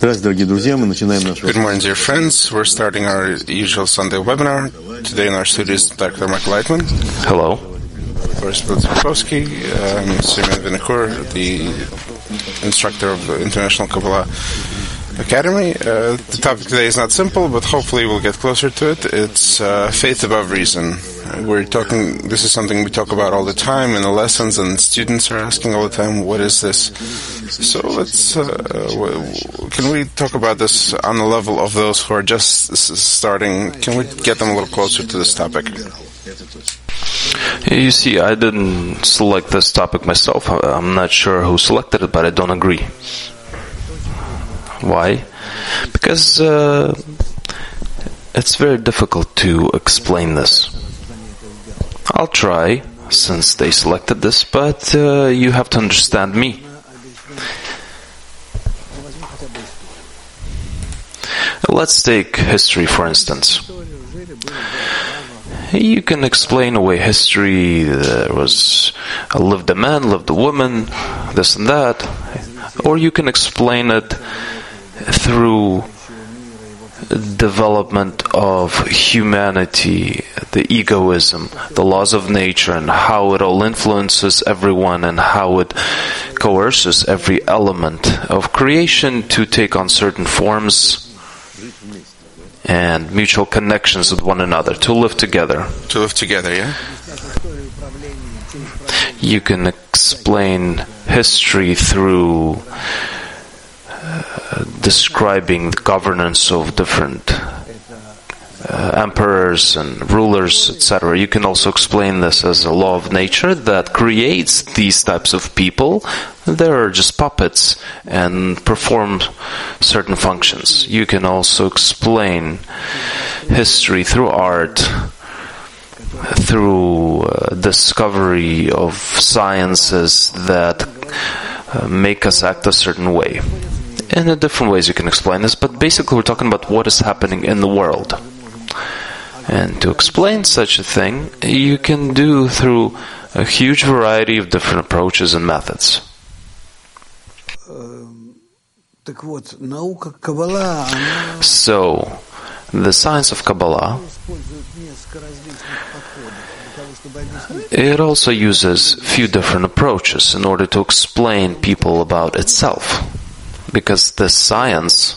Good morning, dear friends. We're starting our usual Sunday webinar. Today in our studio is Dr. Michael Leitman. Hello. Boris Pilsudski, Simeon Vinokur, the instructor of the International Kabbalah Academy. The topic today is not simple, but hopefully we'll get closer to it. It's faith above reason. This is something we talk about all the time in the lessons, and students are asking all the time, what is this? So can we talk about this on the level of those who are just starting? Can we get them a little closer to this topic? You see, I didn't select this topic myself. I'm not sure who selected it, but I don't agree. Why? Because it's very difficult to explain this. I'll try, since they selected this, but you have to understand me. Let's take history, for instance. You can explain away history. There was lived a man, lived a woman, this and that. Or you can explain it through development of humanity, the egoism, the laws of nature, and how it all influences everyone and how it coerces every element of creation to take on certain forms and mutual connections with one another, to live together. To live together, yeah? You can explain history through describing the governance of different emperors and rulers, etc. You can also explain this as a law of nature that creates these types of people. They're just puppets and perform certain functions. You can also explain history through art, through discovery of sciences that make us act a certain way. In different ways you can explain this, but basically we're talking about what is happening in the world. And to explain such a thing, you can do through a huge variety of different approaches and methods. So, the science of Kabbalah, it also uses a few different approaches in order to explain people about itself. Because this science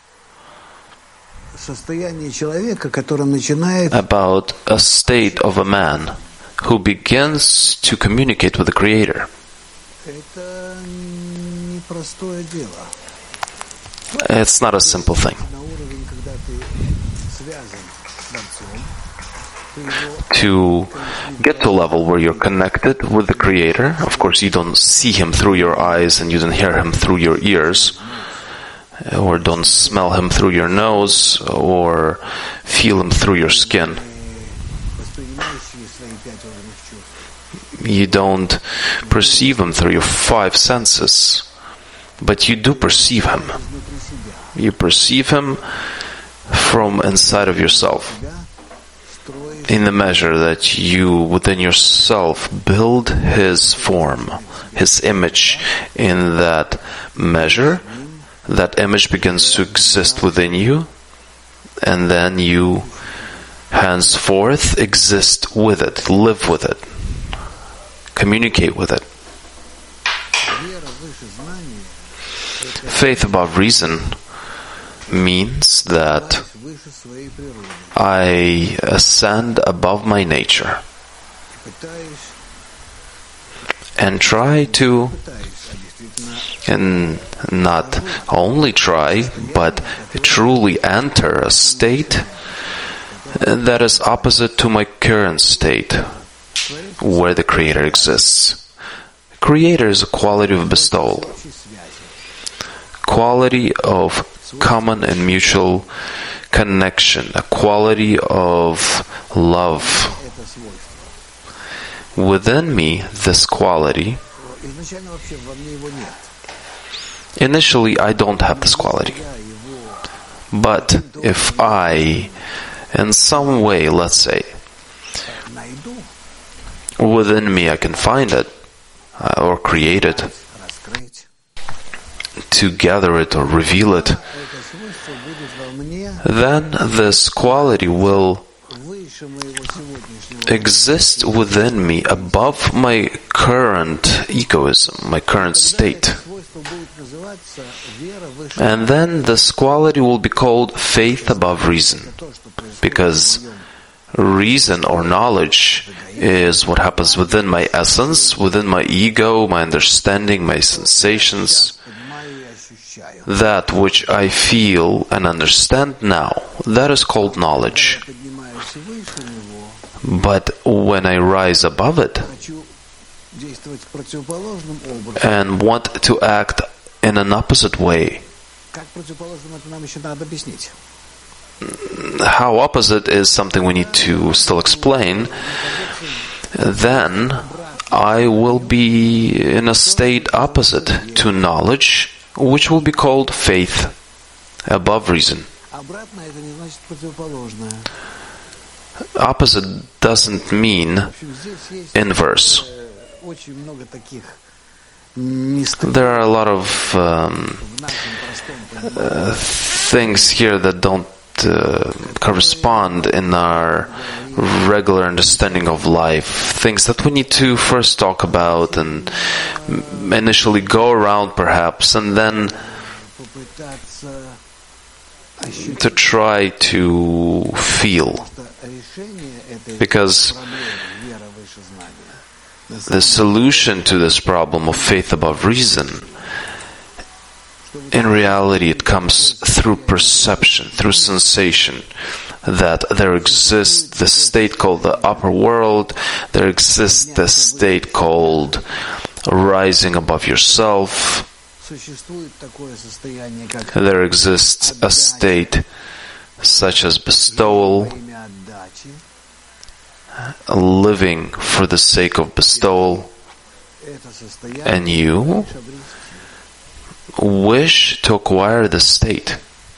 about a state of a man who begins to communicate with the Creator. It's not a simple thing. To get to a level where you're connected with the Creator, of course you don't see Him through your eyes and you don't hear Him through your ears, or don't smell Him through your nose, or feel Him through your skin. You don't perceive Him through your five senses, but you do perceive Him. You perceive Him from inside of yourself, in the measure that you, within yourself, build His form, His image. In that measure, that image begins to exist within you, and then you henceforth exist with it, live with it, communicate with it. Faith above reason means that I ascend above my nature and try to, and not only try, but truly enter a state that is opposite to my current state, where the Creator exists. Creator is a quality of bestowal, quality of common and mutual connection, a quality of love. Within me, this quality, initially I don't have this quality. But if I, in some way, let's say, within me I can find it, or create it, to gather it or reveal it, then this quality will exist within me above my current egoism, my current state. And then this quality will be called faith above reason, because reason or knowledge is what happens within my essence, within my ego, my understanding, my sensations. That which I feel and understand now, that is called knowledge. But when I rise above it and want to act in an opposite way, how opposite is something we need to still explain, then I will be in a state opposite to knowledge, which will be called faith above reason. Opposite doesn't mean inverse. There are a lot of things here that don't correspond in our regular understanding of life. Things that we need to first talk about and initially go around perhaps, and then to try to feel. Because the solution to this problem of faith above reason, in reality, it comes through perception, through sensation, that there exists this state called the upper world, there exists this state called rising above yourself, there exists a state such as bestowal, living for the sake of bestowal, and you wish to acquire the state.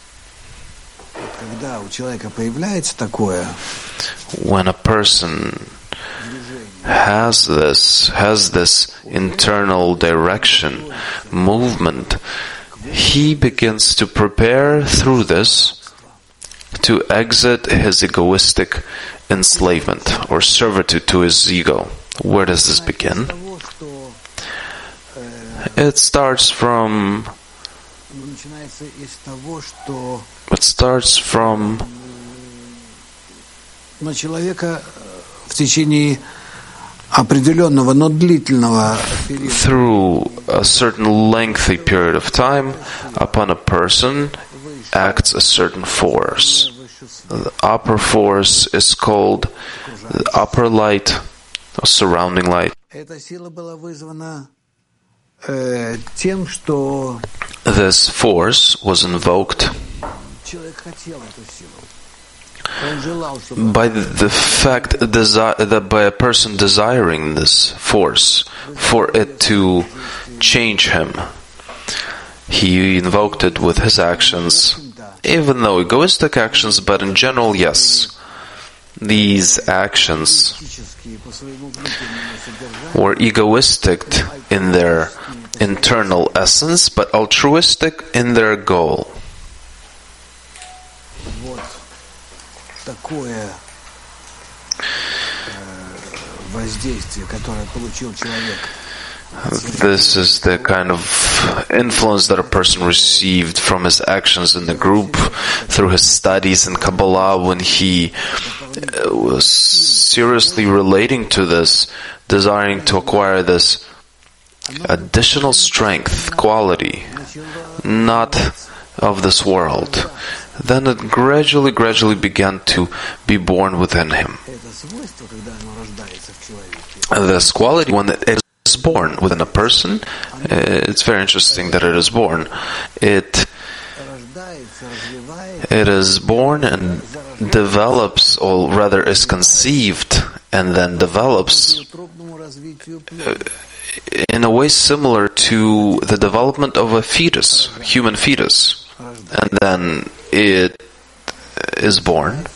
When a person has this internal direction, movement, he begins to prepare through this to exit his egoistic enslavement or servitude to his ego. Where does this begin? It starts from through a certain lengthy period of time, upon a person acts a certain force. The upper force is called the upper light, or surrounding light. This force was invoked by the fact that by a person desiring this force for it to change him. He invoked it with his actions, even though egoistic actions, but in general, yes. These actions were egoistic in their internal essence, but altruistic in their goal. This is the kind of influence that a person received from his actions in the group, through his studies in Kabbalah, when he was seriously relating to this, desiring to acquire this additional strength, quality, not of this world. Then it gradually began to be born within him. This quality, when it is born within a person, it's very interesting that it is born. It is born and develops, or rather is conceived and then develops in a way similar to the development of a fetus, human fetus. And then it is born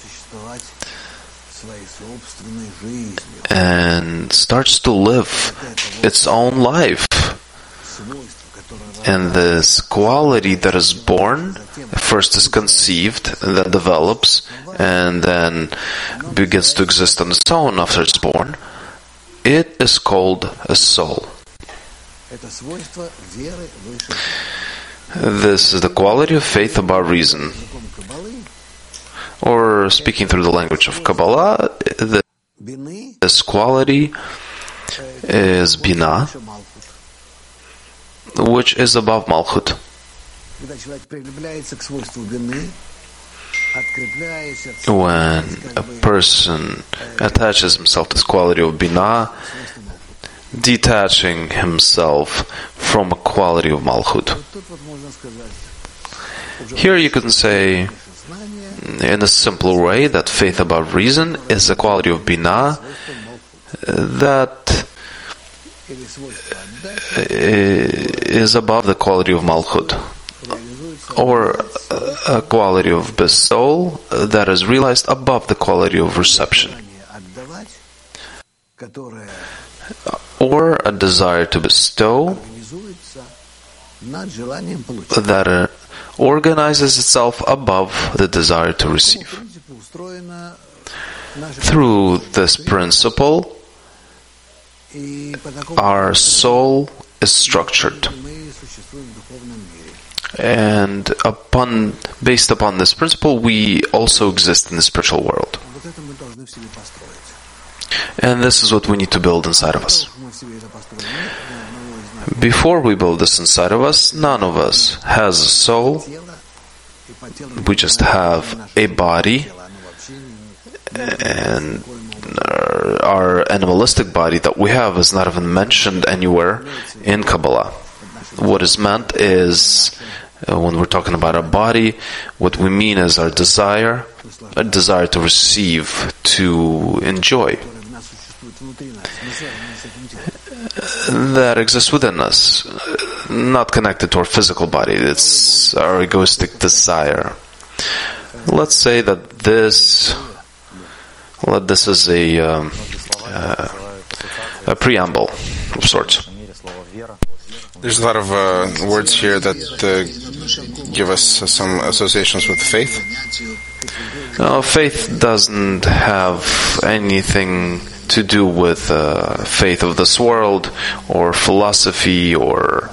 and starts to live its own life. And this quality that is born first is conceived, and then develops, and then begins to exist on its own after it's born. It is called a soul. This is the quality of faith above reason. Or, speaking through the language of Kabbalah, this quality is Binah, which is above Malchut. When a person attaches himself to this quality of Binah, detaching himself from a quality of Malchut. Here you can say, in a simpler way, that faith above reason is a quality of Binah that is above the quality of Malchut, or a quality of bestowal that is realized above the quality of reception, or a desire to bestow that organizes itself above the desire to receive. Through this principle, our soul is structured. And based upon this principle, we also exist in the spiritual world. And this is what we need to build inside of us. Before we build this inside of us, none of us has a soul. We just have a body, and our animalistic body that we have is not even mentioned anywhere in Kabbalah. What is meant is, when we're talking about our body, what we mean is our desire, a desire to receive, to enjoy, that exists within us, not connected to our physical body. It's our egoistic desire. Let's say that this is a preamble of sorts. There's a lot of words here that give us some associations with faith. Faith doesn't have anything to do with faith of this world, or philosophy, or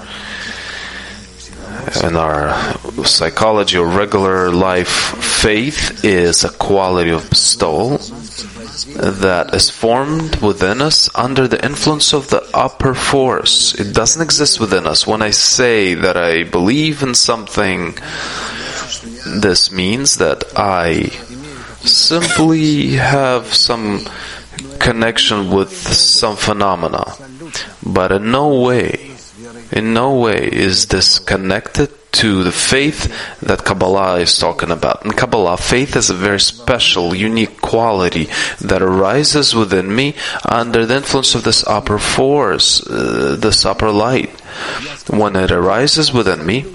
in our psychology or regular life. Faith is a quality of bestowal that is formed within us under the influence of the upper force. It doesn't exist within us. When I say that I believe in something, this means that I simply have some connection with some phenomena, but in no way is this connected to the faith that Kabbalah is talking about. In Kabbalah, faith is a very special, unique quality that arises within me under the influence of this upper force, this upper light. When it arises within me,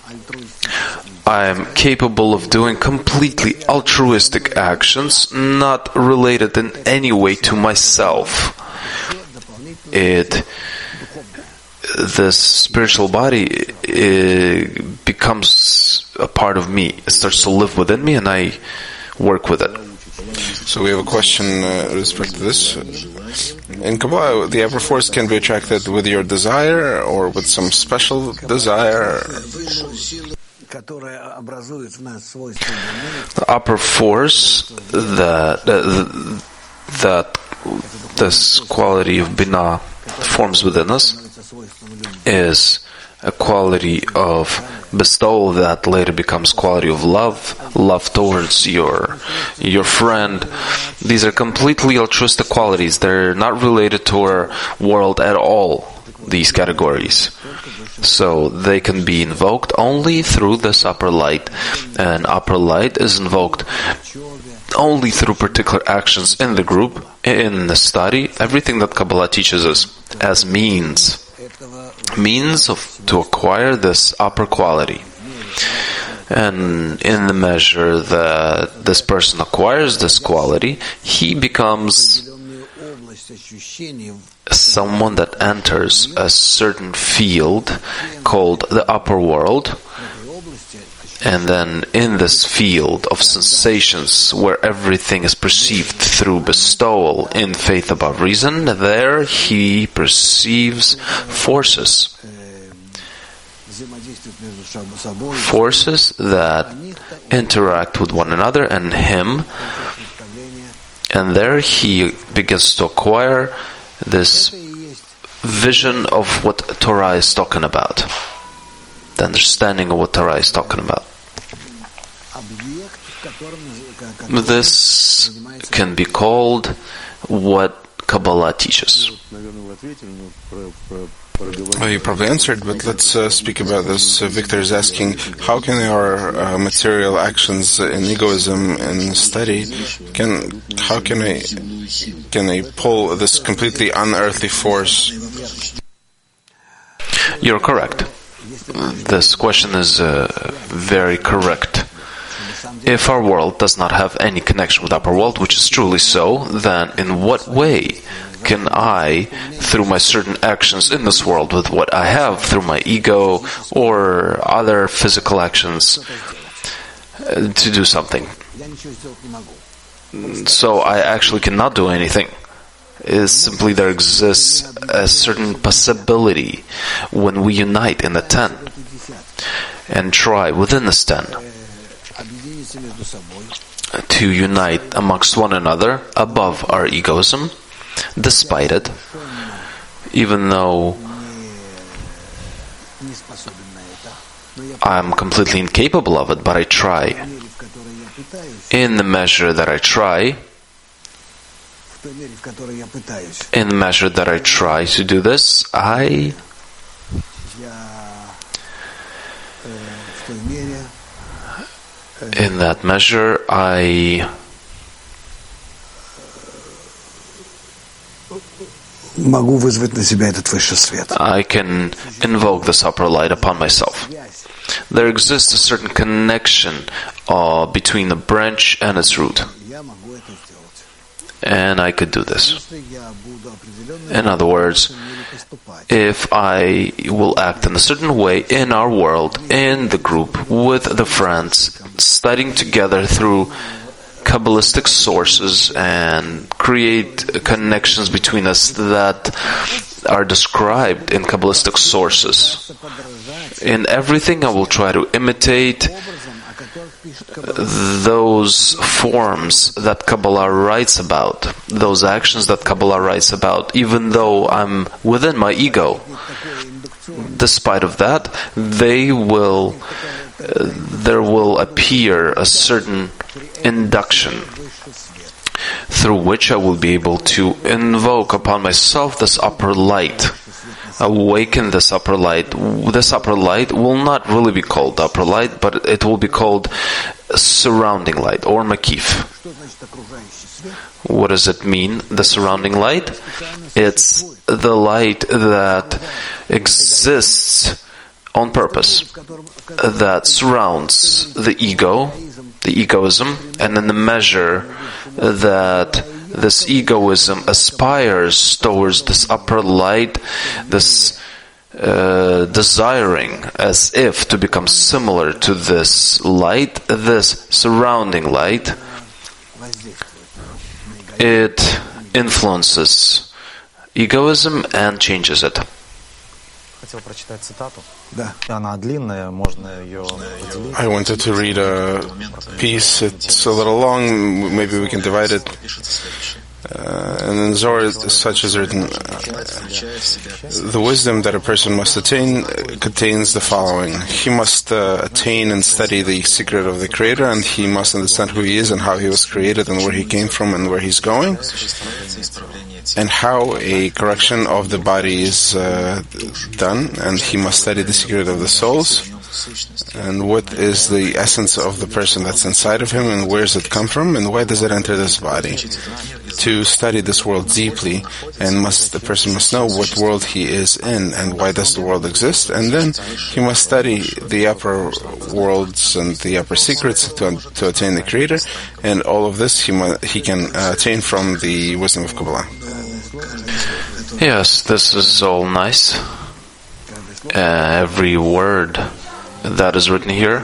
I am capable of doing completely altruistic actions, not related in any way to myself. This spiritual body becomes a part of me. It starts to live within me, and I work with it. So we have a question with respect to this. In Kabbalah, the upper force can be attracted with your desire or with some special desire. The upper force that this quality of Binah forms within us is a quality of bestowal that later becomes quality of love towards your friend. These are completely altruistic qualities. They're not related to our world at all, these categories. So they can be invoked only through this upper light. And upper light is invoked only through particular actions in the group, in the study, everything that Kabbalah teaches us as means to acquire this upper quality. And in the measure that this person acquires this quality, he becomes someone that enters a certain field called the upper world, and then in this field of sensations where everything is perceived through bestowal in faith above reason, there he perceives forces. Forces that interact with one another and him, and there he begins to acquire this vision of what Torah is talking about, the understanding of what Torah is talking about. This can be called what Kabbalah teaches. Well, you probably answered, but let's speak about this. Victor is asking, how can our material actions in egoism and study, can I pull this completely unearthly force? You're correct. This question is very correct. If our world does not have any connection with upper world, which is truly so, then in what way can I, through my certain actions in this world, with what I have through my ego or other physical actions, to do something? So I actually cannot do anything. Is simply there exists a certain possibility when we unite in the 10 and try within this 10 to unite amongst one another above our egoism, despite it, even though I'm completely incapable of it, but I try. In the measure that I try, to do this, in that measure, I can invoke this upper light upon myself. There exists a certain connection between the branch and its root. And I could do this. In other words, if I will act in a certain way in our world, in the group, with the friends, studying together through Kabbalistic sources and create connections between us that are described in Kabbalistic sources. In everything I will try to imitate those forms that Kabbalah writes about, those actions that Kabbalah writes about, even though I'm within my ego. Despite of that, there will appear a certain induction through which I will be able to invoke upon myself this upper light, awaken this upper light. This upper light will not really be called upper light, but it will be called surrounding light, or makif. What does it mean, the surrounding light? It's the light that exists on purpose, that surrounds the ego, the egoism, and in the measure that this egoism aspires towards this upper light, this desiring as if to become similar to this light, this surrounding light, it influences egoism and changes it. I wanted to read a piece. It's a little long. Maybe we can divide it. And in Zohar, such is written, the wisdom that a person must attain contains the following. He must attain and study the secret of the Creator, and he must understand who he is and how he was created and where he came from and where he's going, and how a correction of the body is done, and he must study the secret of the souls, and what is the essence of the person that's inside of him, and where does it come from, and why does it enter this body. To study this world deeply, and the person must know what world he is in, and why does the world exist, and then he must study the upper worlds and the upper secrets to attain the Creator, and all of this he can attain from the wisdom of Kabbalah. Yes, this is all nice. Every word that is written here,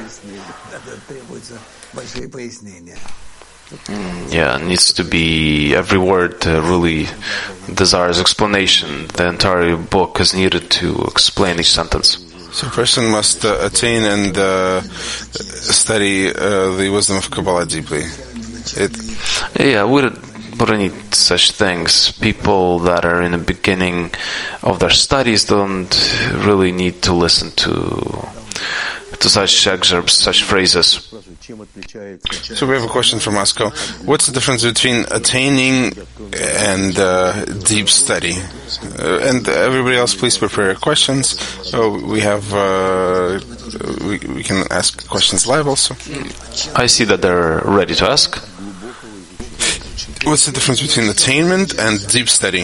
needs to be, every word really desires explanation. The entire book is needed to explain each sentence. So a person must attain and study the wisdom of Kabbalah deeply. We don't need such things. People that are in the beginning of their studies don't really need to listen to such excerpts, such phrases. So we have a question from Moscow. What's the difference between attaining and deep study? And everybody else, please prepare your questions. We have we can ask questions live also. I see that they're ready to ask. What's the difference between attainment and deep study?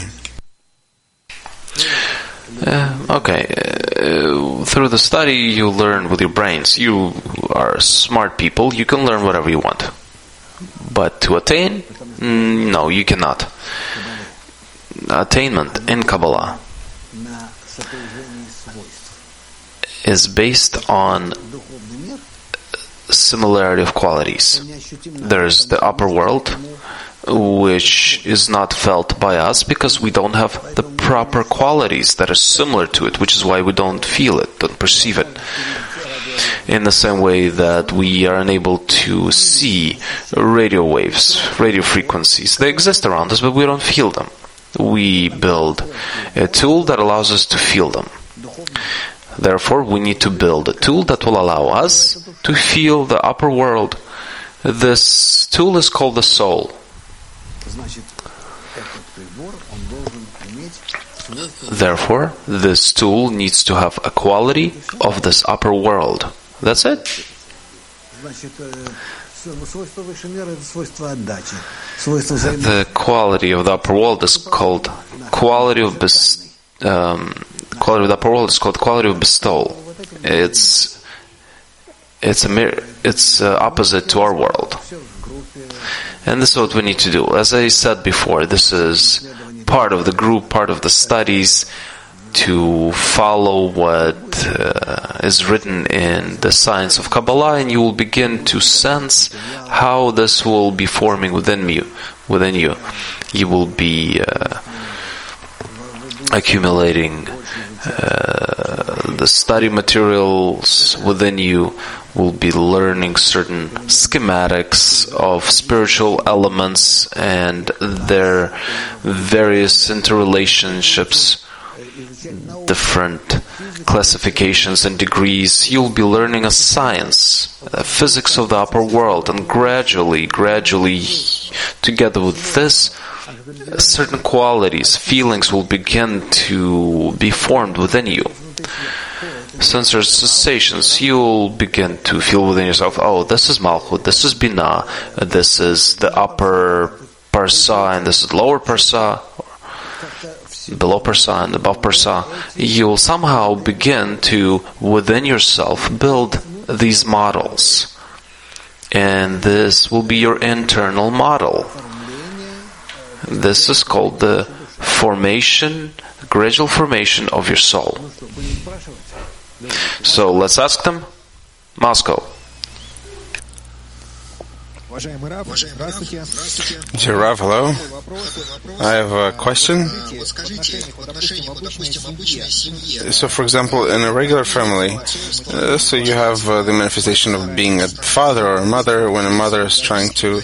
Through the study, you learn with your brains. You are smart people. You can learn whatever you want. But to attain, no, you cannot. Attainment in Kabbalah is based on similarity of qualities. There's the upper world, which is not felt by us because we don't have the proper qualities that are similar to it, which is why we don't feel it, don't perceive it. In the same way that we are unable to see radio waves, radio frequencies. They exist around us, but we don't feel them. We build a tool that allows us to feel them. Therefore, we need to build a tool that will allow us to feel the upper world. This tool is called the soul. Therefore, this tool needs to have a quality of this upper world. That's it. The quality of the upper world is called quality of quality of bestowal. It's opposite to our world. And this is what we need to do. As I said before, this is part of the group, part of the studies, to follow what is written in the science of Kabbalah, and you will begin to sense how this will be forming within you. You will be accumulating the study materials within you, will be learning certain schematics of spiritual elements and their various interrelationships, different classifications and degrees. You'll be learning a science, a physics of the upper world, and gradually, together with this, certain qualities, feelings will begin to be formed within you. Sensory sensations, you'll begin to feel within yourself, oh, this is Malchut, this is Binah, this is the upper Parsa, and this is lower Parsa, below Parsa and above Parsa. You'll somehow begin to, within yourself, build these models. And this will be your internal model. This is called the gradual formation of your soul. So let's ask them. Moscow. Dear Rav, hello. I have a question. So, for example, in a regular family, so you have the manifestation of being a father or a mother, when a mother is trying to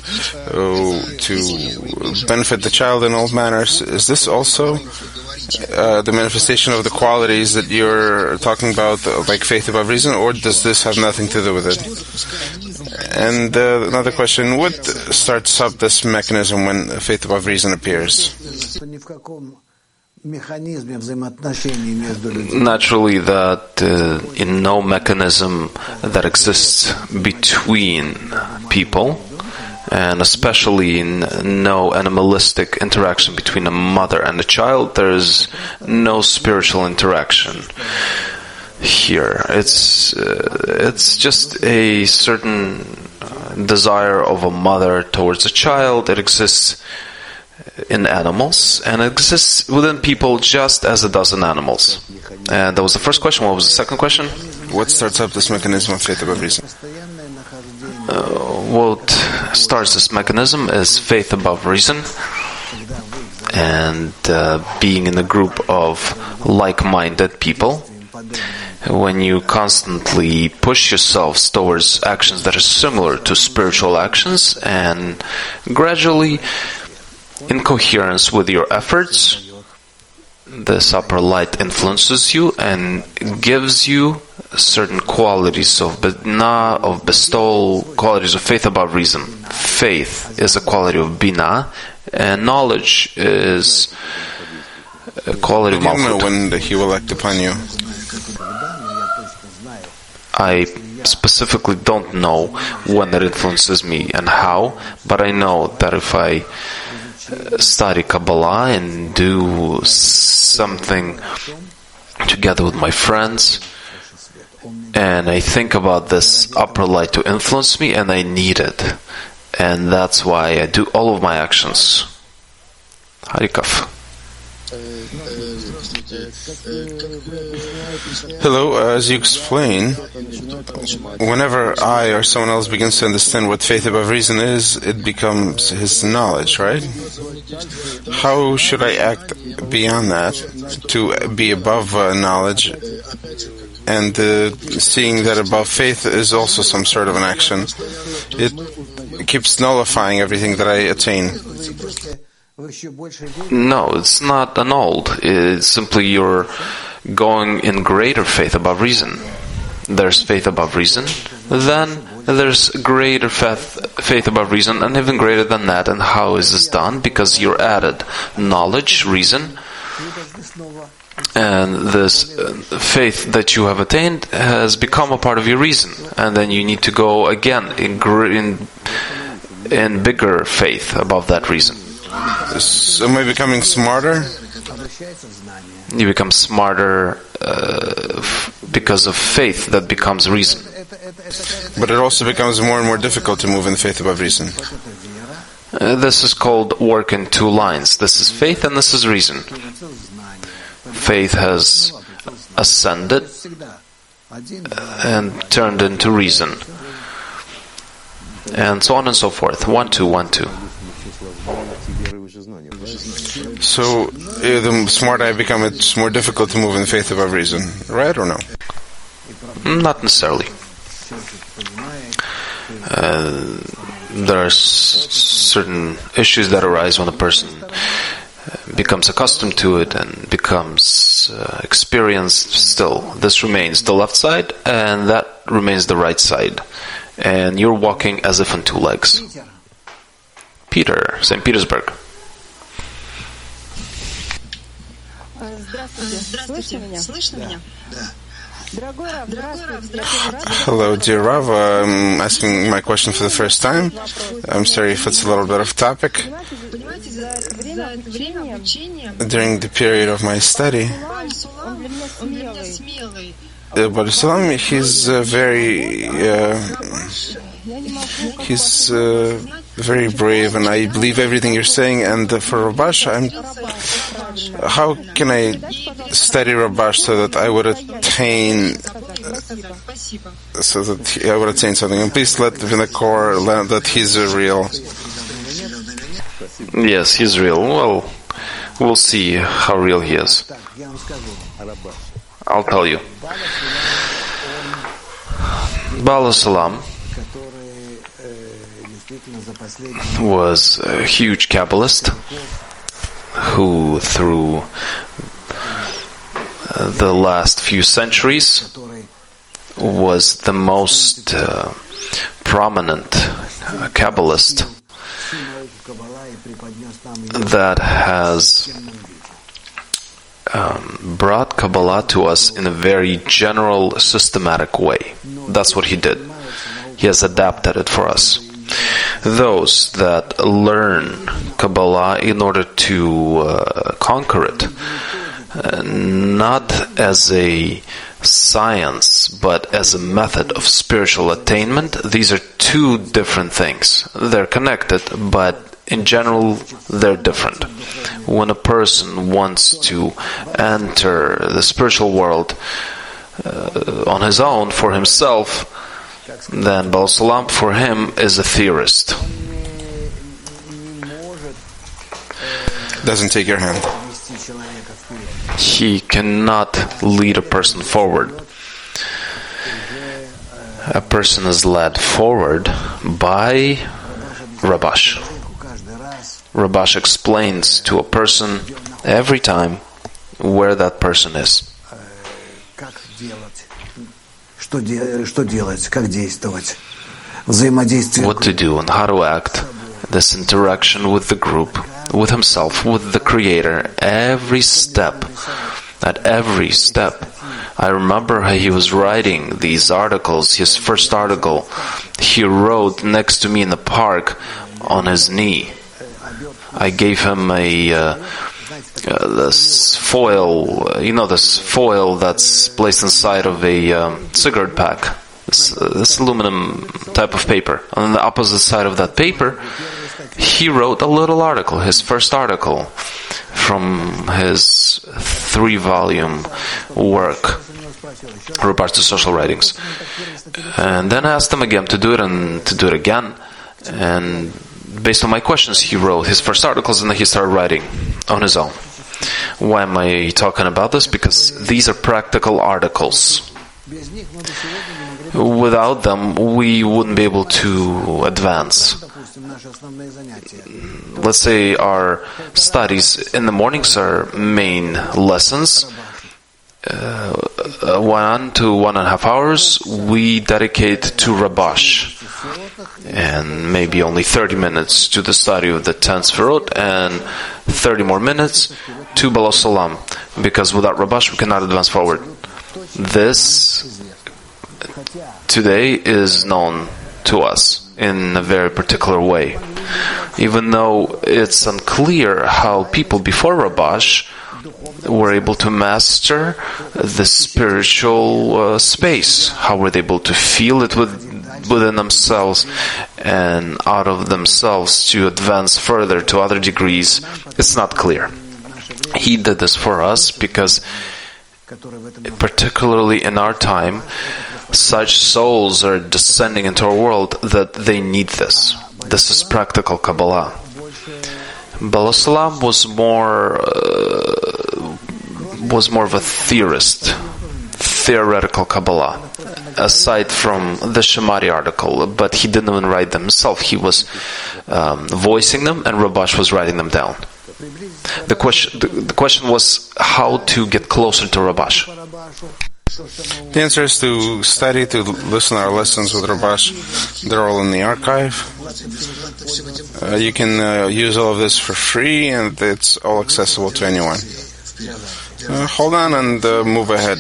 benefit the child in all manners. Is this also the manifestation of the qualities that you're talking about, like faith above reason, or does this have nothing to do with it? And another question, what starts up this mechanism when faith above reason appears? Naturally, that in no mechanism that exists between people, and especially in no animalistic interaction between a mother and a child, there is no spiritual interaction here. It's just a certain desire of a mother towards a child. It exists in animals, and it exists within people just as it does in animals. And that was the first question. What was the second question? What starts up this mechanism of faith above reason? What starts this mechanism is faith above reason, and being in a group of like-minded people. When you constantly push yourselves towards actions that are similar to spiritual actions, and gradually, in coherence with your efforts, this upper light influences you and gives you certain qualities of bina, of bestowal, qualities of faith above reason. Faith is a quality of bina, and knowledge is a quality of malchut. You know when he will act upon you. I specifically don't know when it influences me and how, but I know that if I study Kabbalah and do something together with my friends, and I think about this upper light to influence me, and I need it. And that's why I do all of my actions. Harikov. Hello, as you explain, whenever I or someone else begins to understand what faith above reason is, it becomes his knowledge, right? How should I act beyond that to be above knowledge, and seeing that above faith is also some sort of an action? It keeps nullifying everything that I attain. No, it's not annulled. It's simply you're going in greater faith above reason. There's faith above reason, then there's greater faith above reason, and even greater than that. And how is this done? Because you're added knowledge, reason, and this faith that you have attained has become a part of your reason. And then you need to go again in bigger faith above that reason. So am I becoming smarter? You become smarter because of faith that becomes reason. But it also becomes more and more difficult to move in faith above reason. This is called work in two lines. This is faith and this is reason. Faith has ascended and turned into reason. And so on and so forth. 1, 2, 1, 2. So, the smarter I become, it's more difficult to move in faith above reason, right or no? Not necessarily. There are certain issues that arise when a person becomes accustomed to it and becomes experienced. Still, this remains the left side and that remains the right side. And you're walking as if on two legs. Peter, St. Petersburg. Hello, dear Rav. I'm asking my question for the first time. I'm sorry if it's a little bit off topic. During the period of my study, Baruch he's very brave, and I believe everything you're saying. And for Rabash, how can I study Rabash so that I would attain, something? And please let Vinakor learn that he's real. Yes, he's real. Well, we'll see how real he is. I'll tell you. Baal Salam was a huge Kabbalist who, through the last few centuries, was the most prominent Kabbalist that has brought Kabbalah to us in a very general, systematic way. That's what he did. He has adapted it for us. Those that learn Kabbalah in order to conquer it, not as a science, but as a method of spiritual attainment, these are two different things. They're connected, but in general, they're different. When a person wants to enter the spiritual world on his own, for himself, then Baal Salam, for him, is a theorist. Doesn't take your hand. He cannot lead a person forward. A person is led forward by Rabash. Rabash explains to a person every time where that person is. What to do and how to act. This interaction with the group, with himself, with the Creator, every step. At every step. I remember how he was writing these articles. His first article, he wrote next to me in the park on his knee. I gave him this foil, this foil that's placed inside of a cigarette pack. This aluminum type of paper. On the opposite side of that paper, he wrote a little article, his first article, from his 3-volume work, Rabash to Social Writings. And then I asked him again to do it and to do it again. And based on my questions, he wrote his first articles and then he started writing on his own. Why am I talking about this? Because these are practical articles. Without them, we wouldn't be able to advance. Let's say our studies in the mornings are main lessons. 1 to 1.5 hours we dedicate to Rabash, and maybe only 30 minutes to the study of the 10 Sefirot and 30 more minutes to Baal Salam, because without Rabash we cannot advance forward. This today is known to us in a very particular way, even though it's unclear how people before Rabash were able to master the spiritual space. How were they able to feel it within themselves and out of themselves to advance further to other degrees? It's not clear. He did this for us because, particularly in our time, such souls are descending into our world that they need this. This is practical Kabbalah. Baal Salam was more of a theorist, theoretical Kabbalah, aside from the Shemari article, but he didn't even write them himself. He was voicing them, and Rabash was writing them down. The question was how to get closer to Rabash. The answer is to study, to listen to our lessons with Rabash. They're all in the archive. You can use all of this for free, and it's all accessible to anyone. Hold on and move ahead.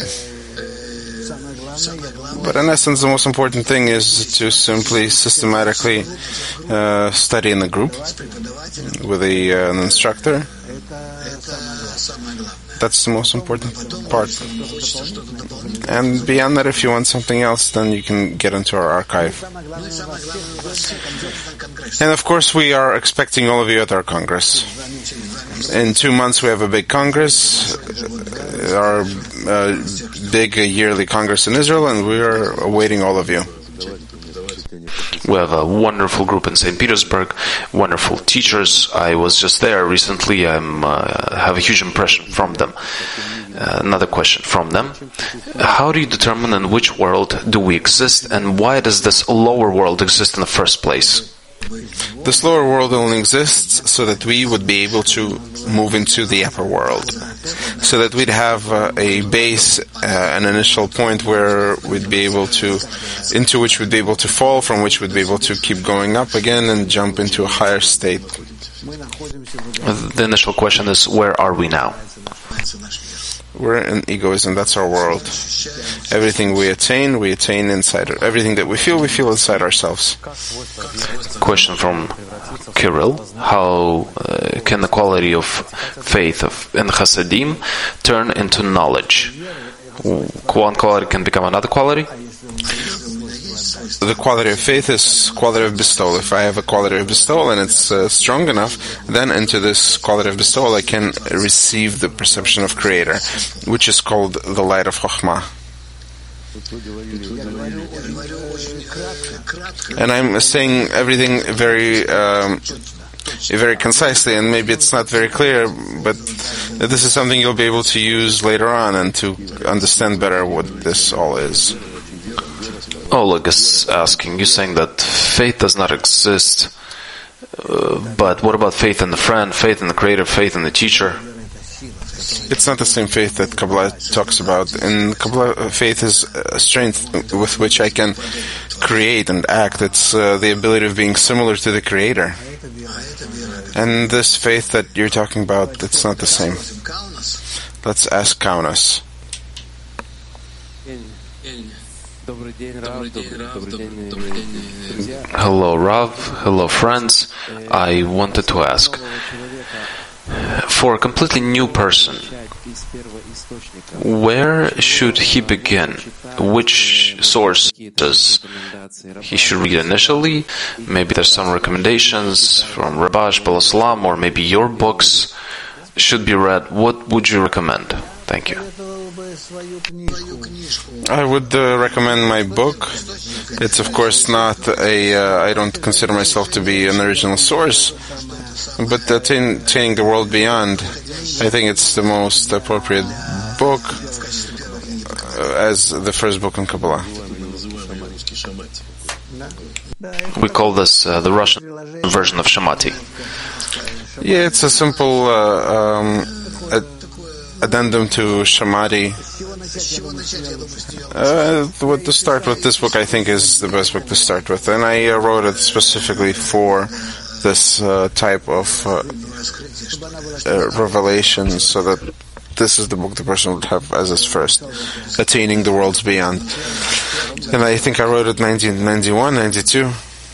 But in essence, the most important thing is to simply, systematically study in the group with an instructor. That's the most important part. And beyond that, if you want something else, then you can get into our archive. And of course, we are expecting all of you at our Congress. In 2 months, we have a big Congress, our big yearly Congress in Israel, and we are awaiting all of you. We have a wonderful group in St. Petersburg, wonderful teachers. I was just there recently. I have a huge impression from them. Another question from them. How do you determine in which world do we exist, and why does this lower world exist in the first place? This lower world only exists so that we would be able to move into the upper world, so that we'd have a base, an initial point where we'd be able to, into which we'd be able to fall, from which we'd be able to keep going up again and jump into a higher state. The initial question is, where are we now? We're in egoism. That's our world. Everything we attain inside. Everything that we feel inside ourselves. Question from Kirill. How can the quality of faith in Chassidim turn into knowledge? One quality can become another quality? the quality of faith is quality of bestowal. If I have a quality of bestowal and it's strong enough, then into this quality of bestowal I can receive the perception of Creator, which is called the light of Chokhmah. And I'm saying everything very concisely, and maybe it's not very clear, but this is something you'll be able to use later on and to understand better what this all is. Oleg is asking, you're saying that faith does not exist, but what about faith in the friend, faith in the Creator, faith in the teacher? It's not the same faith that Kabbalah talks about. In Kabbalah, faith is a strength with which I can create and act. It's the ability of being similar to the Creator. And this faith that you're talking about, it's not the same. Let's ask Kaunas. Hello, Rav. Hello, friends. I wanted to ask, for a completely new person, where should he begin? Which sources he should read initially? Maybe there's some recommendations from Rabash, Balasalam, or maybe your books should be read. What would you recommend? Thank you. I would recommend my book. It's of course not I don't consider myself to be an original source, but Attaining the World Beyond, I think it's the most appropriate book as the first book on Kabbalah. We call this the Russian version of Shamati. Yeah, it's a simple addendum to Shamati. What to start with, this book I think is the best book to start with, and I wrote it specifically for this type of revelation, so that this is the book the person would have as his first, Attaining the Worlds Beyond. And I think I wrote it 1991, 92.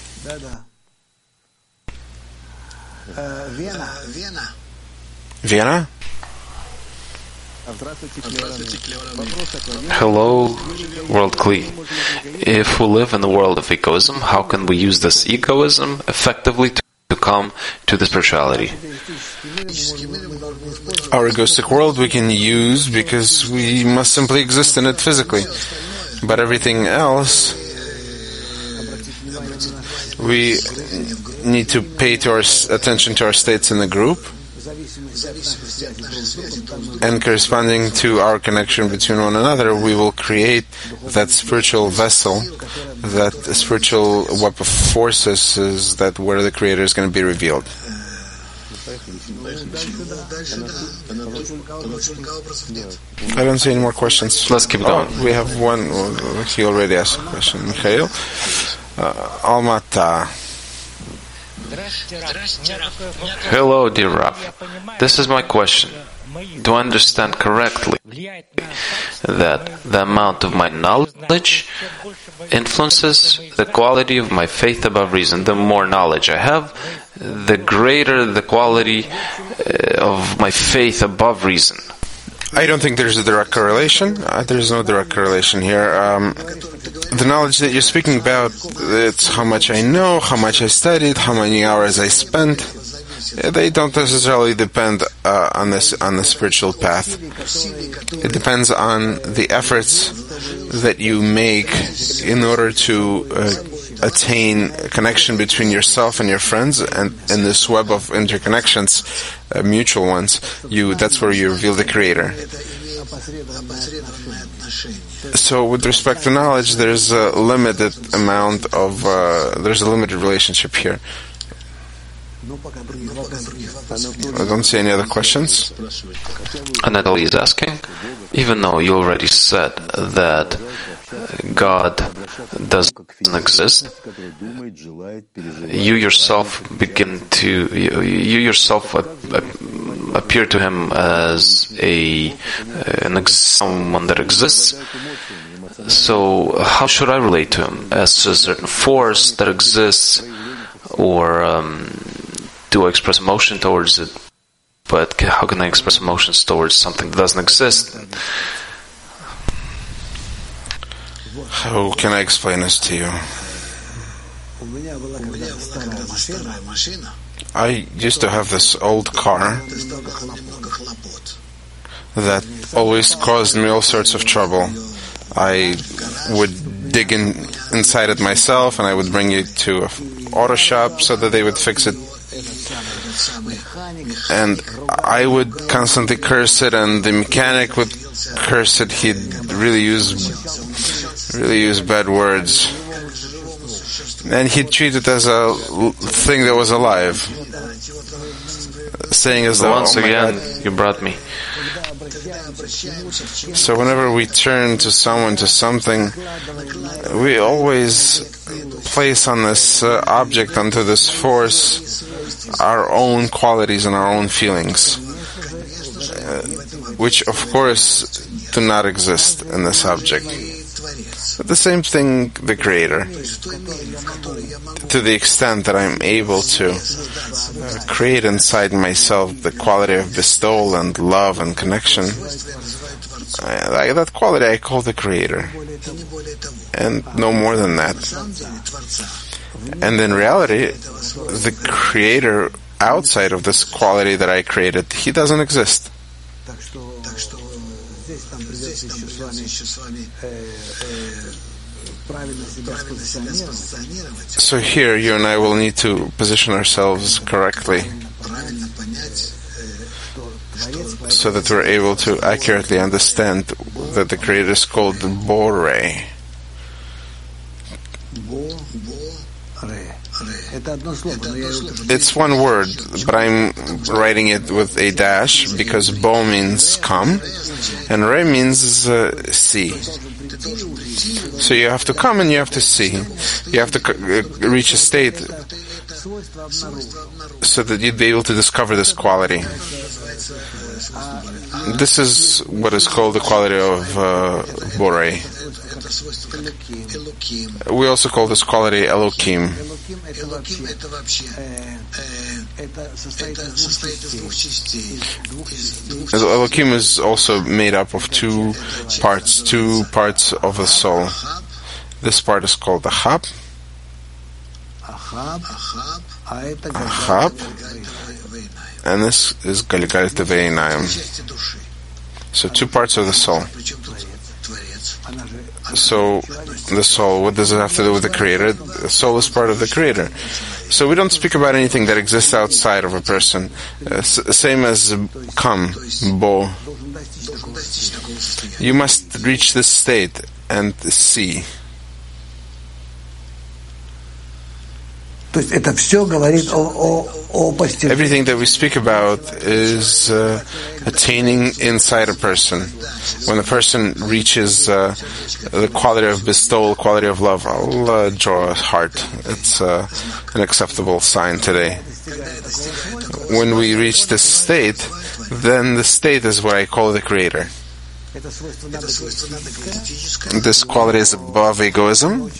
Vienna? Hello, World Kli. If we live in the world of egoism, how can we use this egoism effectively to come to the spirituality? Our egoistic world we can use because we must simply exist in it physically. But everything else, we need to pay attention to our states in the group, and corresponding to our connection between one another, we will create that spiritual vessel, that spiritual web of forces is that where the Creator is going to be revealed. I don't see any more questions. Let's keep going. We have one. He already asked a question. Mikhail. Almata. Hello, dear Rav. This is my question. Do I understand correctly that the amount of my knowledge influences the quality of my faith above reason? The more knowledge I have, the greater the quality of my faith above reason. I don't think there's a direct correlation. There's no direct correlation here. The knowledge that you're speaking about, it's how much I know, how much I studied, how many hours I spent. They don't necessarily depend on the spiritual path. It depends on the efforts that you make in order to attain a connection between yourself and your friends, and in this web of interconnections, mutual ones. That's where you reveal the Creator. So, with respect to knowledge, there's a limited there's a limited relationship here. I don't see any other questions. Anatoly is asking, even though you already said that God doesn't exist, you yourself appear to him as someone that exists. So how should I relate to him? As a certain force that exists, or do I express emotion towards it? But how can I express emotions towards something that doesn't exist? How can I explain this to you? I used to have this old car that always caused me all sorts of trouble. I would dig inside it myself, and I would bring it to an auto shop so that they would fix it. And I would constantly curse it, and the mechanic would curse it. He'd really use bad words. And he'd treat it as a thing that was alive, saying as though, once again, you brought me. So whenever we turn to someone, to something, we always place on this object, onto this force, our own qualities and our own feelings, which of course do not exist in this object. But the same thing, the Creator. To the extent that I'm able to create inside myself the quality of bestowal and love and connection, that quality I call the Creator. And no more than that. And in reality, the Creator outside of this quality that I created, he doesn't exist. So here, you and I will need to position ourselves correctly so that we're able to accurately understand that the Creator is called the Borei. It's one word, but I'm writing it with a dash because Bo means come and Re means see. So you have to come and you have to see. You have to reach a state so that you'd be able to discover this quality. This is what is called the quality of Borei. We also call this quality Elokim. Elokim is also made up of two parts of the soul. This part is called the Ahab, and this is Galgalta Ve'inayim. So two parts of the soul. So the soul, what does it have to do with the Creator? The soul is part of the Creator. So we don't speak about anything that exists outside of a person. Same as come, bo. You must reach this state and see. Everything that we speak about is attaining inside a person. When a person reaches the quality of bestowal, quality of love, I'll draw a heart. It's an acceptable sign today. When we reach this state, then the state is what I call the Creator. This quality is above egoism.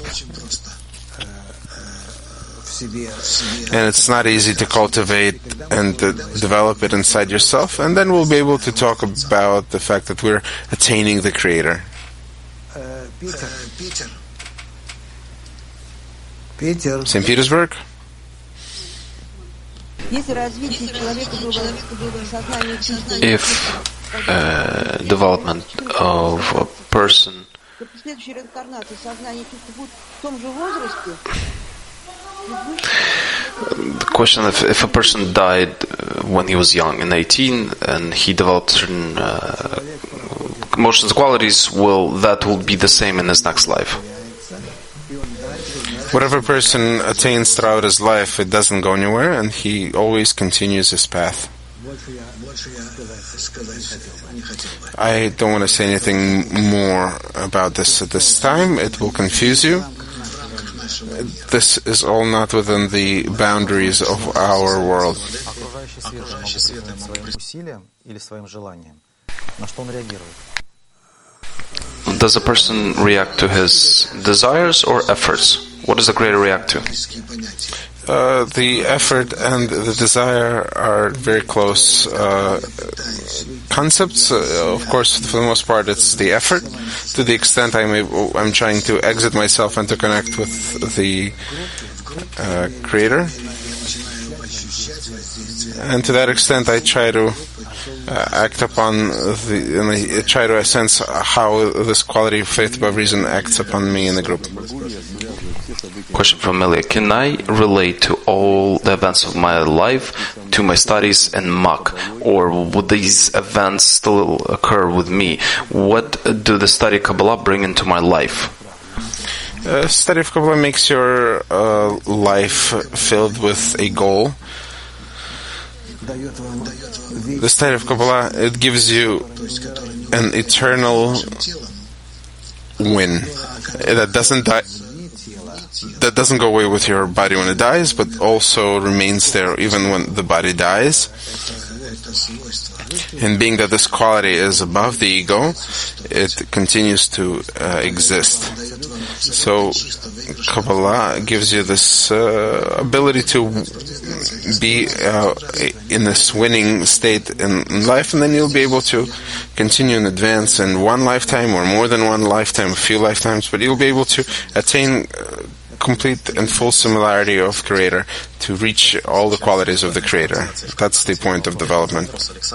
And it's not easy to cultivate and to develop it inside yourself. And then we'll be able to talk about the fact that we're attaining the Creator. St. Petersburg? If development of a person the question if a person died when he was young, in 18, and he developed certain emotions, qualities, that will be the same in his next life. Whatever person attains throughout his life, it doesn't go anywhere, and he always continues his path. I don't want to say anything more about this at this time. It will confuse you. This is all not within the boundaries of our world. Does a person react to his desires or efforts? What does the Creator react to? The effort and the desire are very close concepts. Of course, for the most part, it's the effort. To the extent I'm trying to exit myself and to connect with the Creator. And to that extent, I try to act upon and I try to sense how this quality of faith above reason acts upon me in the group. Question from Melia. Can I relate to all the events of my life to my studies in Mach, or would these events still occur with me? What do the study of Kabbalah bring into my life? Study of Kabbalah makes your life filled with a goal. The study of Kabbalah, it gives you an eternal win that doesn't die, that doesn't go away with your body when it dies, but also remains there even when the body dies. And being that this quality is above the ego, it continues to exist. So Kabbalah gives you this ability to be in this winning state in life, and then you'll be able to continue and advance in one lifetime or more than one lifetime, a few lifetimes, but you'll be able to attain complete and full similarity of Creator, to reach all the qualities of the Creator. That's the point of development.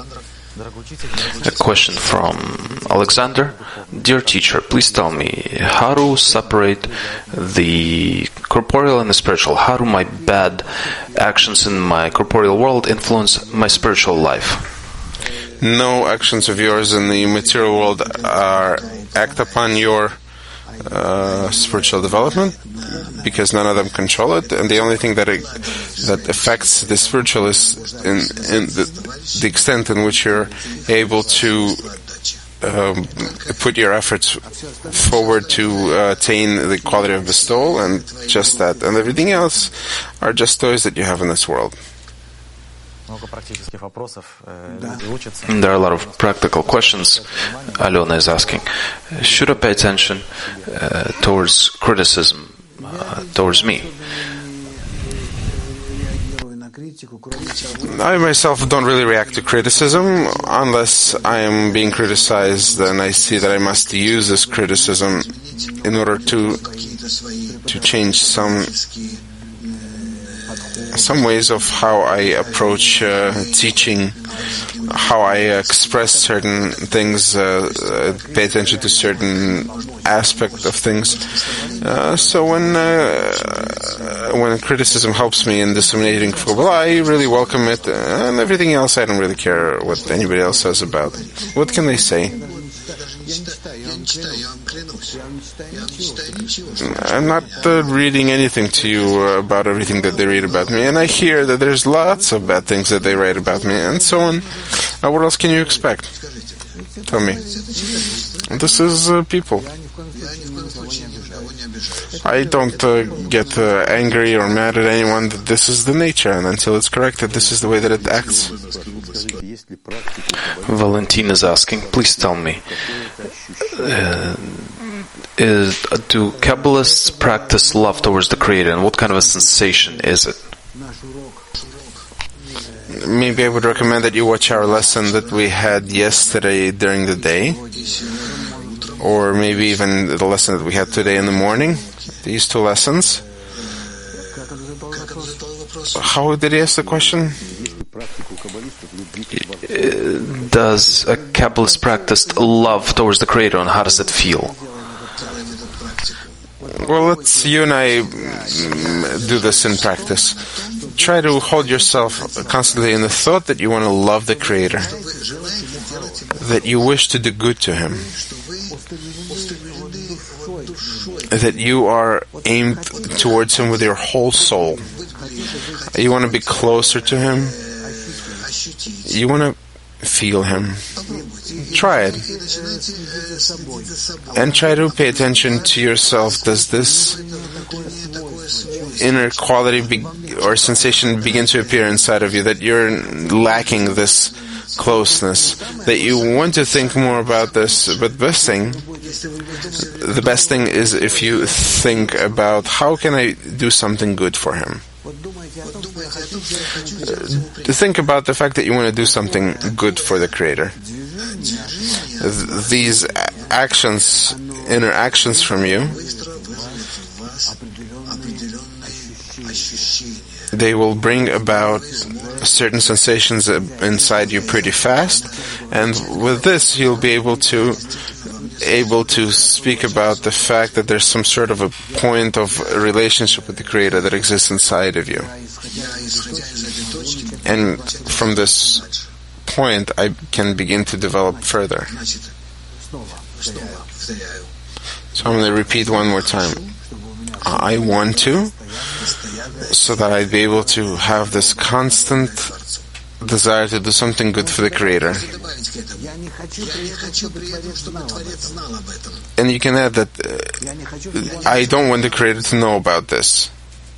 A question from Alexander. Dear teacher, please tell me how to separate the corporeal and the spiritual. How do my bad actions in my corporeal world influence my spiritual life? No actions of yours in the material world act upon your spiritual development, because none of them control it, and the only thing that affects the spiritual is in the extent in which you're able to put your efforts forward to attain the quality of bestowal, and just that, and everything else are just toys that you have in this world. There are a lot of practical questions. Alena is asking, should I pay attention towards criticism towards me? I myself don't really react to criticism unless I am being criticized, and I see that I must use this criticism in order to change some ways of how I approach teaching, how I express certain things, pay attention to certain aspect of things. So when criticism helps me in disseminating Kabbalah, I really welcome it, and everything else I don't really care what anybody else says about. What can they say? I'm not reading anything to you about everything that they read about me, and I hear that there's lots of bad things that they write about me, and so on. What else can you expect? Tell me. This is people. I don't get angry or mad at anyone. This is the nature, and until it's corrected, this is the way that it acts. Valentin is asking, please tell me, do Kabbalists practice love towards the Creator, and what kind of a sensation is it? Maybe I would recommend that you watch our lesson that we had yesterday during the day, or maybe even the lesson that we had today in the morning. These two lessons. How did he ask the question? Does a Kabbalist practice love towards the Creator, and how does it feel? Well, you and I do this in practice. Try to hold yourself constantly in the thought that you want to love the Creator, that you wish to do good to Him, that you are aimed towards Him with your whole soul. You want to be closer to Him. You want to feel Him. Try it. And try to pay attention to yourself. Does this inner quality or sensation begin to appear inside of you, that you're lacking this closeness, that you want to think more about this, but the best thing is if you think about, how can I do something good for Him? To think about the fact that you want to do something good for the Creator. these actions, interactions from you, they will bring about certain sensations inside you pretty fast, and with this you'll be able to speak about the fact that there's some sort of a point of a relationship with the Creator that exists inside of you. And from this point I can begin to develop further. So I'm going to repeat one more time. I want to, so that I'd be able to have this constant desire to do something good for the Creator. And you can add that I don't want the Creator to know about this.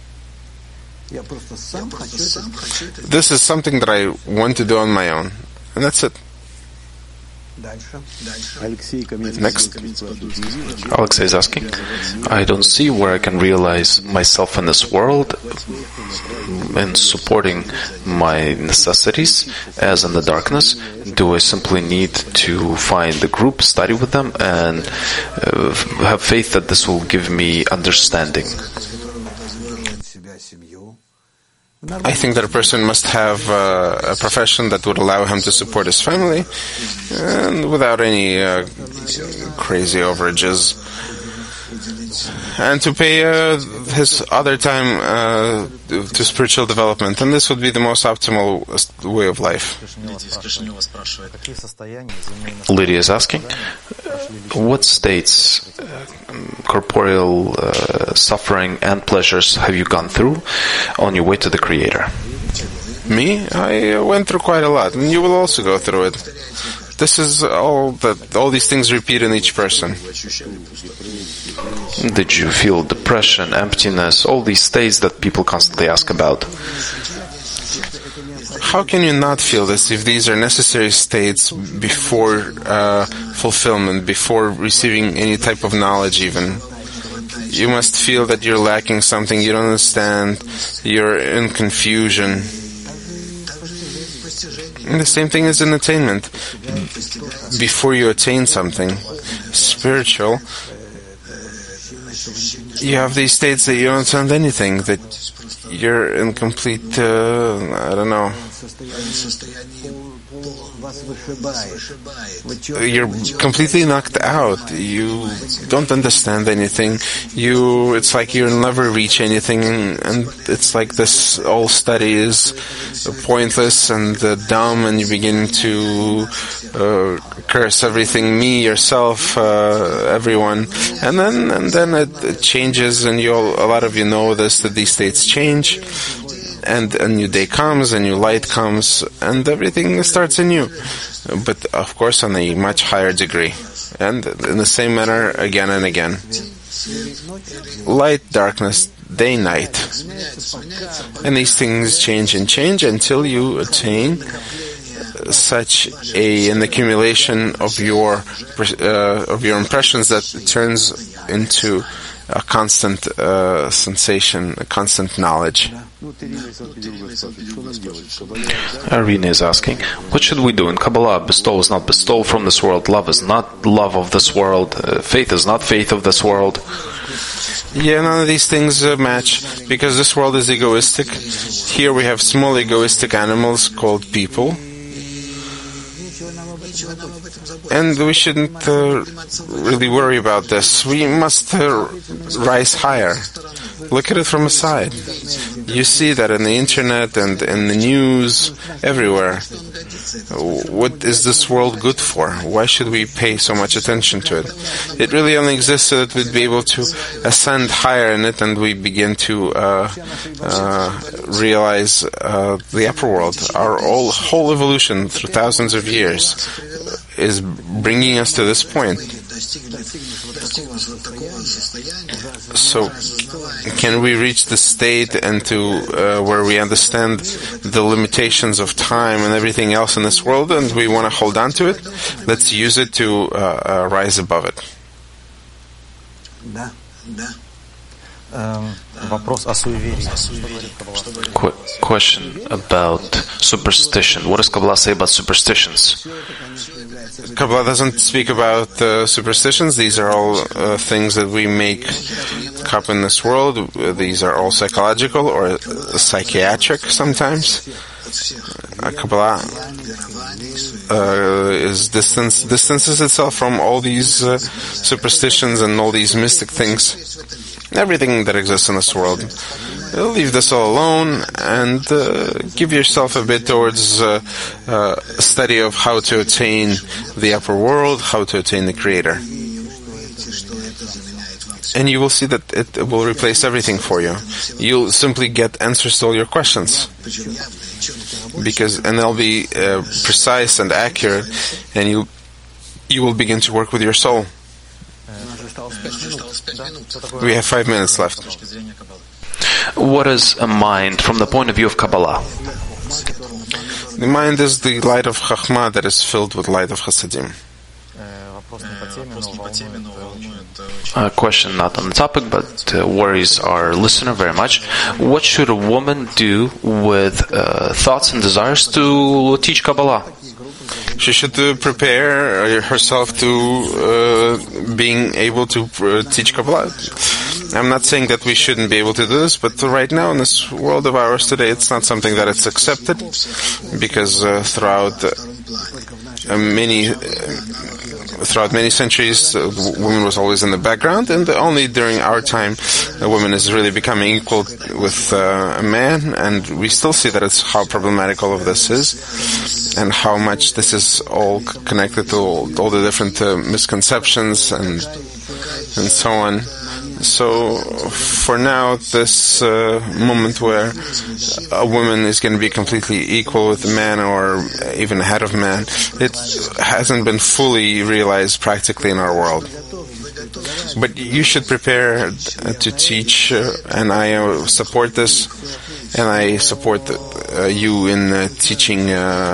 This is something that I want to do on my own. And that's it. Next. Alexei is asking, I don't see where I can realize myself in this world in supporting my necessities as in the darkness. Do I simply need to find the group, study with them, and have faith that this will give me understanding? I think that a person must have a profession that would allow him to support his family, and without any crazy overages, and to pay his other time to spiritual development, and this would be the most optimal way of life. Lydia is asking, what states, corporeal suffering and pleasures have you gone through on your way to the Creator? Me? I went through quite a lot, and you will also go through it. This is all these things repeat in each person. Did you feel depression, emptiness, all these states that people constantly ask about? How can you not feel this if these are necessary states before fulfillment, before receiving any type of knowledge even? You must feel that you're lacking something, you don't understand, you're in confusion. And the same thing is in attainment. Before you attain something spiritual, you have these states that you don't understand anything, that you're in complete, you're completely knocked out. You don't understand anything. It's like you'll never reach anything, and it's like this whole study is pointless and dumb, and you begin to curse everything, me, yourself, everyone, and then it changes, and a lot of you know this, that these states change. And a new day comes, a new light comes, and everything starts anew. But of course on a much higher degree. And in the same manner again and again. Light, darkness, day, night. And these things change and change until you attain such an accumulation of your impressions that it turns into a constant sensation, a constant knowledge. Irina is asking, what should we do in Kabbalah? Bestow is not bestow from this world. Love is not love of this world. Faith is not faith of this world. Yeah, none of these things match, because this world is egoistic. Here we have small egoistic animals called people. And we shouldn't really worry about this. We must rise higher. Look at it from a side. You see that in the internet and in the news, everywhere. What is this world good for? Why should we pay so much attention to it? It really only exists so that we'd be able to ascend higher in it, and we begin to realize the upper world. Our whole evolution through thousands of years is bringing us to this point. So, can we reach the state and to where we understand the limitations of time and everything else in this world, and we want to hold on to it? Let's use it to rise above it. Question about superstition. What does Kabbalah say about superstitions? Kabbalah doesn't speak about superstitions. These are all things that we make up in this world. These are all psychological or psychiatric sometimes. Kabbalah distances itself from all these superstitions and all these mystic things. Everything that exists in this world. Leave this all alone and give yourself a bit towards a study of how to attain the upper world, how to attain the Creator. And you will see that it will replace everything for you. You'll simply get answers to all your questions. And they'll be precise and accurate, and you will begin to work with your soul. We have 5 minutes left. What is a mind from the point of view of Kabbalah? The mind is the light of Chachma that is filled with light of Chasadim. A question not on the topic, but worries our listener very much. What should a woman do with thoughts and desires to teach Kabbalah? She should prepare herself to being able to teach Kabbalah. I'm not saying that we shouldn't be able to do this, but right now in this world of ours today, it's not something that it's accepted, because throughout many centuries, women was always in the background, and only during our time, a woman is really becoming equal with a man, and we still see that it's how problematic all of this is, and how much this is all connected to all the different misconceptions and so on. So, for now, this moment where a woman is going to be completely equal with a man or even ahead of man, it hasn't been fully realized practically in our world. But you should prepare to teach, and I support this, and I support you in teaching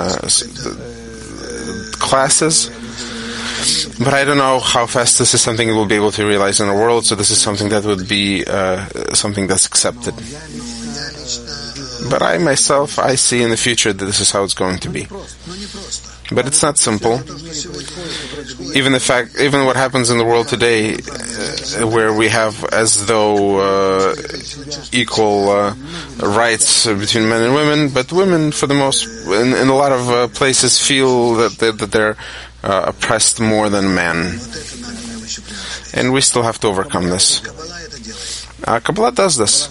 classes. But I don't know how fast this is something we'll be able to realize in the world, so this is something that would be something that's accepted. But I myself, I see in the future that this is how it's going to be. But it's not simple. Even what happens in the world today, where we have as though equal rights between men and women, but women, for the most, in a lot of places, feel that they're oppressed more than men. And we still have to overcome this. Kabbalah does this.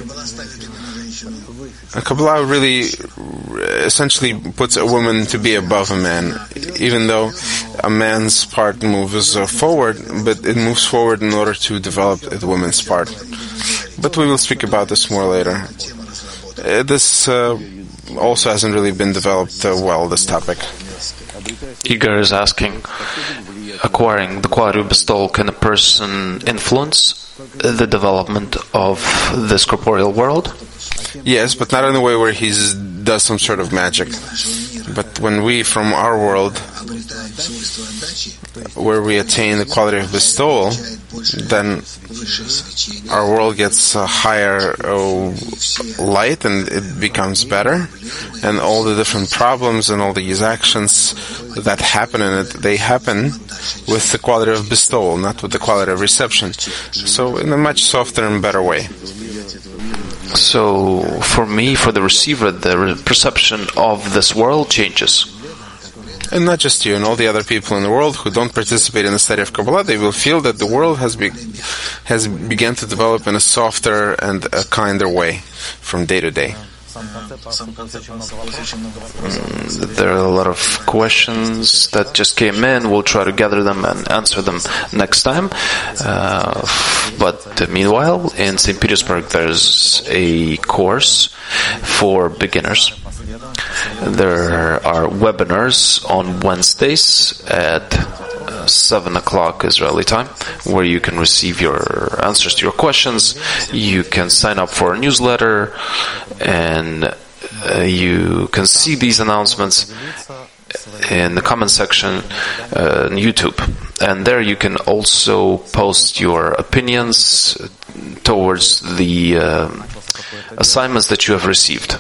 Kabbalah really essentially puts a woman to be above a man, even though a man's part moves forward, but it moves forward in order to develop the woman's part. But we will speak about this more later. This also hasn't really been developed well, this topic. Igor is asking, acquiring the quality of bestowal, can a person influence the development of this corporeal world? Yes, but not in a way where he does some sort of magic. But when we, from our world, where we attain the quality of bestowal, then our world gets a higher light and it becomes better. And all the different problems and all these actions that happen in it, they happen with the quality of bestowal, not with the quality of reception. So in a much softer and better way. So, for me, for the receiver, the perception of this world changes. And not just you, and all the other people in the world who don't participate in the study of Kabbalah, they will feel that the world has begun to develop in a softer and a kinder way from day to day. There are a lot of questions that just came in. We'll try to gather them and answer them next time. But meanwhile, in St. Petersburg, there's a course for beginners. There are webinars on Wednesdays at 7 o'clock Israeli time, where you can receive your answers to your questions. You can sign up for a newsletter, and you can see these announcements. in the comment section on YouTube. And there you can also post your opinions towards the assignments that you have received.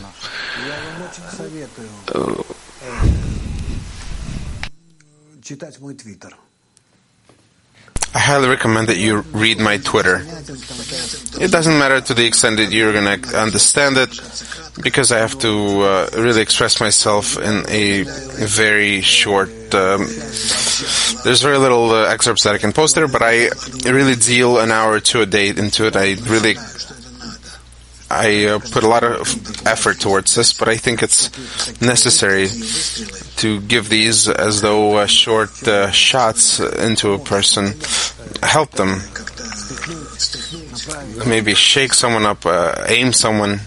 I highly recommend that you read my Twitter. It doesn't matter to the extent that you're going to understand it, because I have to really express myself in a very short... there's very little excerpts that I can post there, but I really deal an hour or two a day into it. I put a lot of effort towards this, but I think it's necessary to give these as though short shots into a person, help them, maybe shake someone up, aim someone.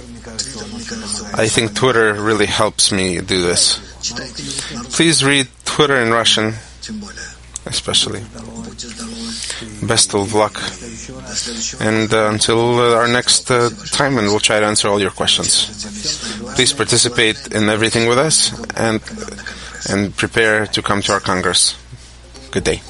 I think Twitter really helps me do this. Please read Twitter in Russian, especially. Best of luck. And until our next time, and we'll try to answer all your questions. Please participate in everything with us, and prepare to come to our Congress. Good day.